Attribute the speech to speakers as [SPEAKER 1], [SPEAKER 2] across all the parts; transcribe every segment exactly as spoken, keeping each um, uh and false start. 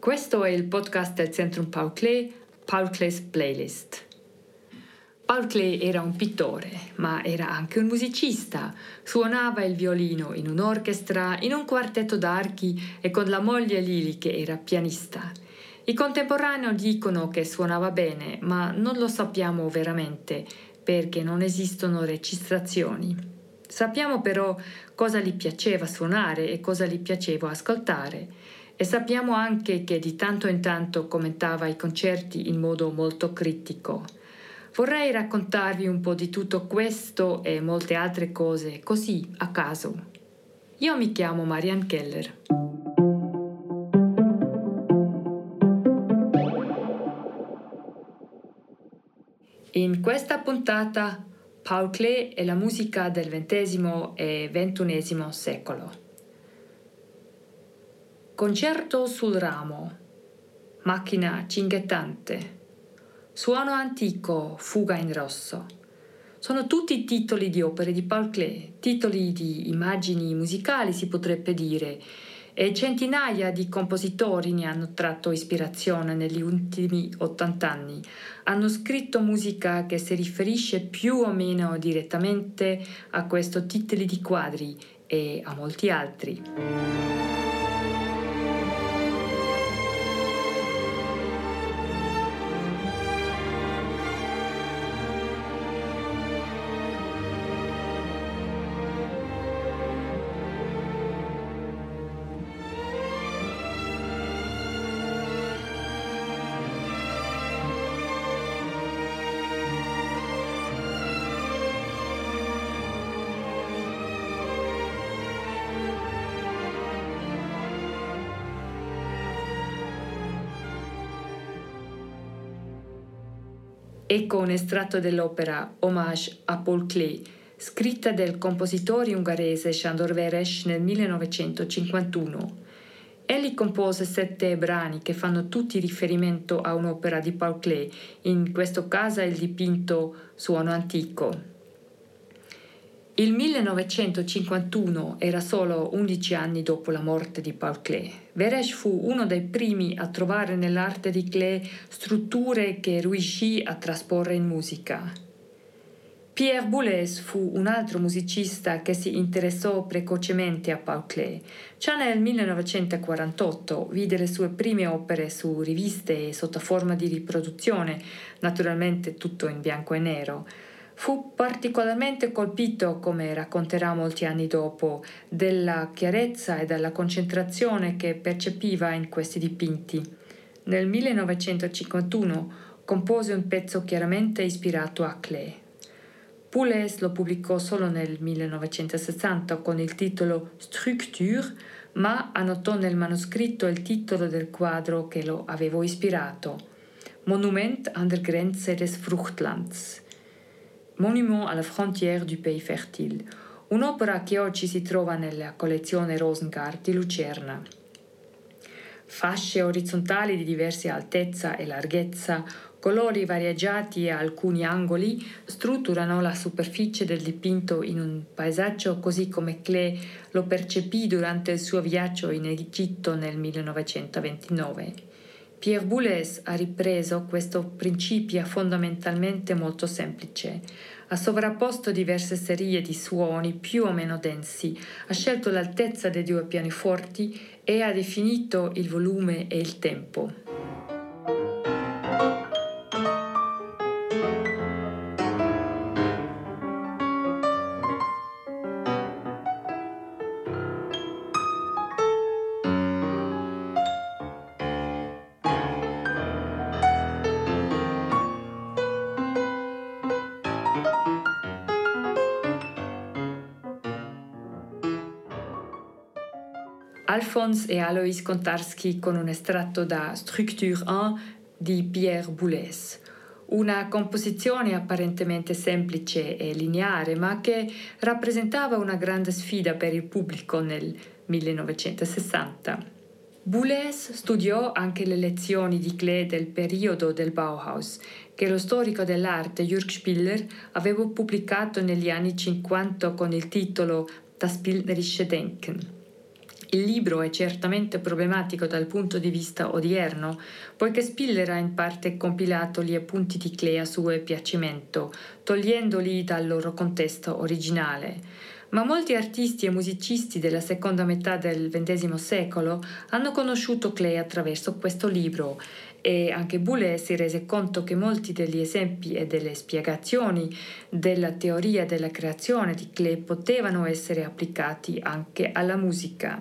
[SPEAKER 1] Questo è il podcast del Centrum Paul Klee, Paul Klee's Playlist. Paul Klee era un pittore, ma era anche un musicista. Suonava il violino in un'orchestra, in un quartetto d'archi e con la moglie Lili che era pianista. I contemporanei dicono che suonava bene, ma non lo sappiamo veramente perché non esistono registrazioni. Sappiamo però cosa gli piaceva suonare e cosa gli piaceva ascoltare. E sappiamo anche che di tanto in tanto commentava i concerti in modo molto critico. Vorrei raccontarvi un po' di tutto questo e molte altre cose, così, a caso. Io mi chiamo Marianne Keller. In questa puntata, Paul Klee e la musica del ventesimo e ventunesimo secolo. Concerto sul ramo, macchina cinguettante, suono antico, fuga in rosso. Sono tutti titoli di opere di Paul Klee, titoli di immagini musicali si potrebbe dire, e centinaia di compositori ne hanno tratto ispirazione negli ultimi ottant'anni. Hanno scritto musica che si riferisce più o meno direttamente a questi titoli di quadri e a molti altri. Ecco un estratto dell'opera Hommage a Paul Klee, scritta dal compositore ungherese Sándor Veres nel millenovecentocinquantuno. Egli compose sette brani che fanno tutti riferimento a un'opera di Paul Klee, in questo caso il dipinto Suono antico. Il millenovecentocinquantuno era solo undici anni dopo la morte di Paul Klee. Veres fu uno dei primi a trovare nell'arte di Klee strutture che riuscì a trasporre in musica. Pierre Boulez fu un altro musicista che si interessò precocemente a Paul Klee. Già nel millenovecentoquarantotto vide le sue prime opere su riviste e sotto forma di riproduzione, naturalmente tutto in bianco e nero. Fu particolarmente colpito, come racconterà molti anni dopo, della chiarezza e della concentrazione che percepiva in questi dipinti. Nel millenovecentocinquantuno compose un pezzo chiaramente ispirato a Klee. Boulez lo pubblicò solo nel millenovecentosessanta con il titolo Structure, ma annotò nel manoscritto il titolo del quadro che lo aveva ispirato, Monument an der Grenze des Fruchtlands. Monument alla frontière du pays fertile, un'opera che oggi si trova nella collezione Rosengart di Lucerna. Fasce orizzontali di diverse altezza e larghezza, colori variegati a alcuni angoli strutturano la superficie del dipinto in un paesaggio così come Klee lo percepì durante il suo viaggio in Egitto nel millenovecentoventinove. Pierre Boulez ha ripreso questo principio fondamentalmente molto semplice. Ha sovrapposto diverse serie di suoni più o meno densi, ha scelto l'altezza dei due pianoforti e ha definito il volume e il tempo. Alphonse e Alois Kontarski con un estratto da Structure uno di Pierre Boulez, una composizione apparentemente semplice e lineare, ma che rappresentava una grande sfida per il pubblico nel millenovecentosessanta. Boulez studiò anche le lezioni di Klee del periodo del Bauhaus, che lo storico dell'arte Jürg Spiller aveva pubblicato negli anni cinquanta con il titolo Das bildnerische Denken. Il libro è certamente problematico dal punto di vista odierno, poiché Spiller ha in parte compilato gli appunti di Klee a suo piacimento, togliendoli dal loro contesto originale. Ma molti artisti e musicisti della seconda metà del ventesimo secolo hanno conosciuto Klee attraverso questo libro e anche Boulez si rese conto che molti degli esempi e delle spiegazioni della teoria della creazione di Klee potevano essere applicati anche alla musica.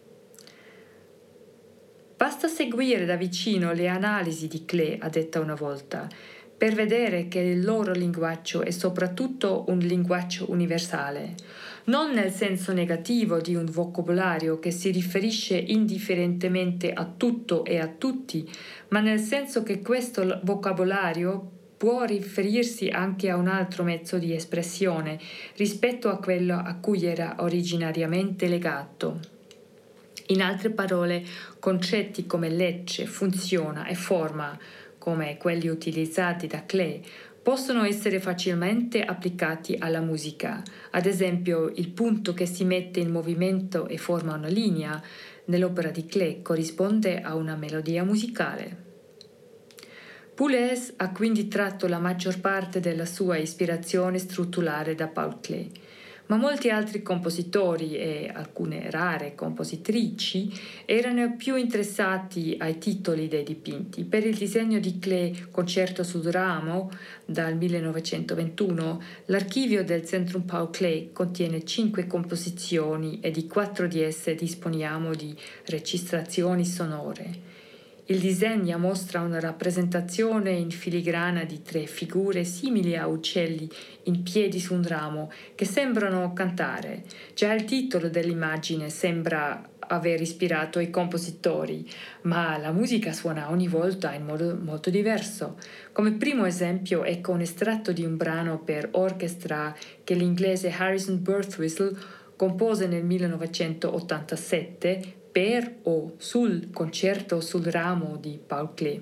[SPEAKER 1] Basta seguire da vicino le analisi di Klee, ha detto una volta, per vedere che il loro linguaggio è soprattutto un linguaggio universale, non nel senso negativo di un vocabolario che si riferisce indifferentemente a tutto e a tutti, ma nel senso che questo vocabolario può riferirsi anche a un altro mezzo di espressione rispetto a quello a cui era originariamente legato. In altre parole, concetti come legge, funziona e forma, come quelli utilizzati da Klee, possono essere facilmente applicati alla musica. Ad esempio, il punto che si mette in movimento e forma una linea nell'opera di Klee corrisponde a una melodia musicale. Boulez ha quindi tratto la maggior parte della sua ispirazione strutturale da Paul Klee. Ma molti altri compositori e alcune rare compositrici erano più interessati ai titoli dei dipinti. Per il disegno di Klee Concerto sul ramo dal millenovecentoventuno, l'archivio del Centrum Paul Klee contiene cinque composizioni e di quattro di esse disponiamo di registrazioni sonore. Il disegno mostra una rappresentazione in filigrana di tre figure simili a uccelli in piedi su un ramo che sembrano cantare. Già il titolo dell'immagine sembra aver ispirato i compositori, ma la musica suona ogni volta in modo molto diverso. Come primo esempio ecco un estratto di un brano per orchestra che l'inglese Harrison Birtwistle compose nel millenovecentottantasette per o sul concerto sul ramo di Paul Klee.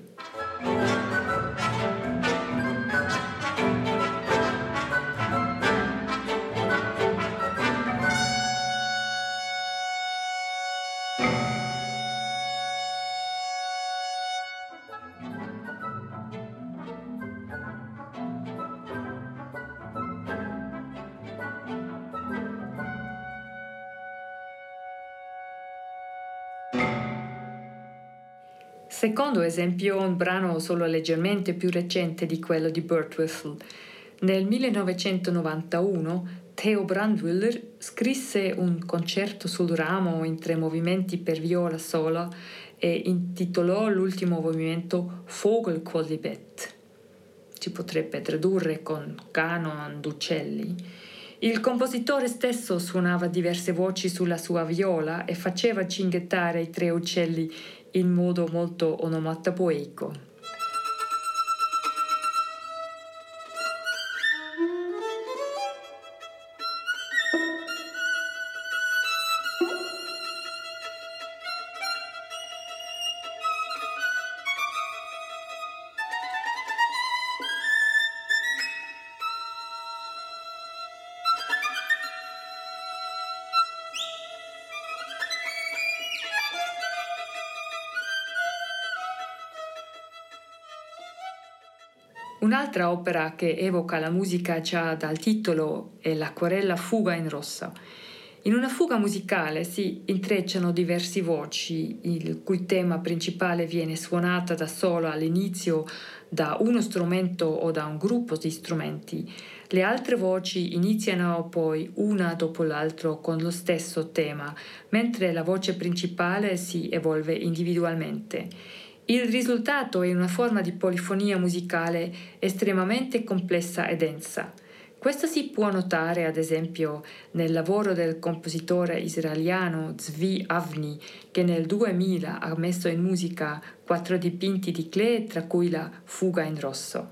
[SPEAKER 1] Secondo esempio, un brano solo leggermente più recente di quello di Birtwistle. Nel millenovecentonovantuno Theo Brandwiller scrisse un concerto sul ramo in tre movimenti per viola sola e intitolò l'ultimo movimento Vogelquodlibet. Si potrebbe tradurre con canon d'uccelli. Il compositore stesso suonava diverse voci sulla sua viola e faceva cinguettare i tre uccelli in modo molto onomatopoico. Un'altra opera che evoca la musica già dal titolo è l'Acquarella Fuga in rossa. In una fuga musicale si intrecciano diverse voci, il cui tema principale viene suonata da solo all'inizio da uno strumento o da un gruppo di strumenti. Le altre voci iniziano poi una dopo l'altra con lo stesso tema, mentre la voce principale si evolve individualmente. Il risultato è una forma di polifonia musicale estremamente complessa e densa. Questo si può notare ad esempio nel lavoro del compositore israeliano Zvi Avni, che nel duemila ha messo in musica quattro dipinti di Klee, tra cui la Fuga in rosso.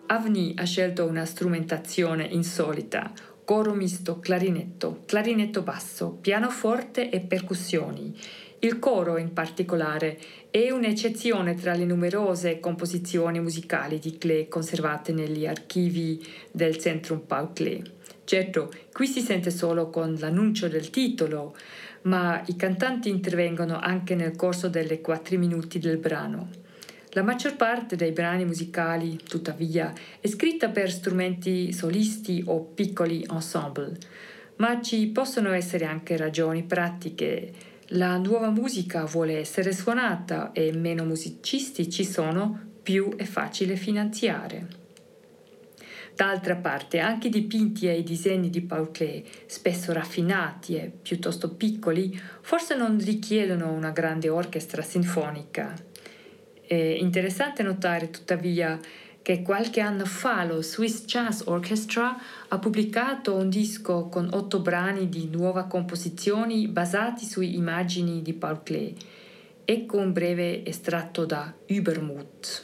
[SPEAKER 1] Avni ha scelto una strumentazione insolita: coro misto, clarinetto, clarinetto basso, pianoforte e percussioni. Il coro, in particolare, è un'eccezione tra le numerose composizioni musicali di Klee conservate negli archivi del Centrum Paul Klee. Certo, qui si sente solo con l'annuncio del titolo, ma i cantanti intervengono anche nel corso delle quattro minuti del brano. La maggior parte dei brani musicali, tuttavia, è scritta per strumenti solisti o piccoli ensemble, ma ci possono essere anche ragioni pratiche. La nuova musica vuole essere suonata e meno musicisti ci sono, più è facile finanziare. D'altra parte, anche i dipinti e i disegni di Paul Klee, spesso raffinati e piuttosto piccoli, forse non richiedono una grande orchestra sinfonica. È interessante notare, tuttavia, che qualche anno fa lo Swiss Jazz Orchestra ha pubblicato un disco con otto brani di nuove composizioni basati su immagini di Paul Klee. Ecco un breve estratto da Übermut.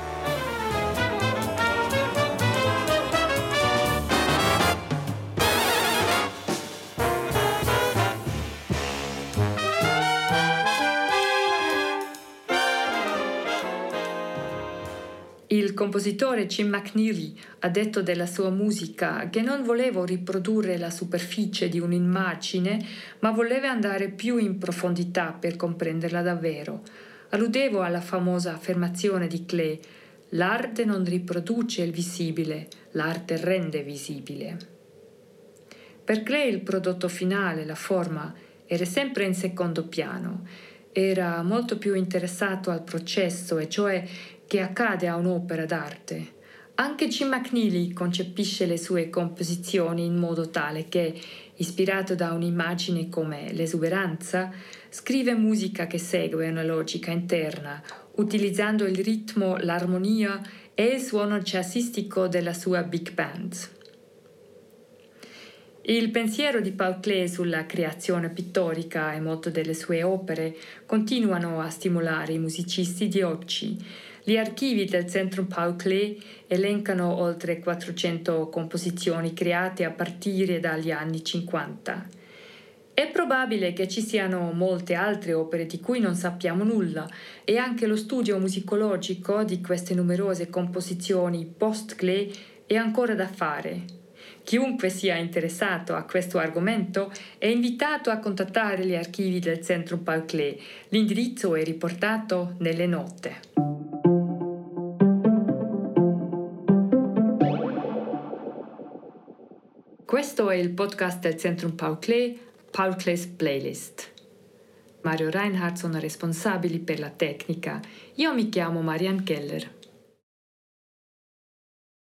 [SPEAKER 1] Il compositore Jim McNeely ha detto della sua musica che non voleva riprodurre la superficie di un'immagine, ma voleva andare più in profondità per comprenderla davvero. Alludevo alla famosa affermazione di Klee: l'arte non riproduce il visibile, l'arte rende visibile. Per Klee il prodotto finale, la forma, era sempre in secondo piano. Era molto più interessato al processo, e cioè che accade a un'opera d'arte. Anche Jim McNeely concepisce le sue composizioni in modo tale che, ispirato da un'immagine come l'esuberanza, scrive musica che segue una logica interna, utilizzando il ritmo, l'armonia e il suono jazzistico della sua big band. Il pensiero di Paul Klee sulla creazione pittorica e molte delle sue opere continuano a stimolare i musicisti di oggi. Gli archivi del Centrum Paul Klee elencano oltre quattrocento composizioni create a partire dagli anni cinquanta. È probabile che ci siano molte altre opere di cui non sappiamo nulla, e anche lo studio musicologico di queste numerose composizioni post-Klee è ancora da fare. Chiunque sia interessato a questo argomento è invitato a contattare gli archivi del Centrum Paul Klee. L'indirizzo è riportato nelle note. Questo è il podcast del Centrum Paul Klee, Paul Klee's Playlist. Mario Reinhardt sono responsabili per la tecnica. Io mi chiamo Marianne Keller.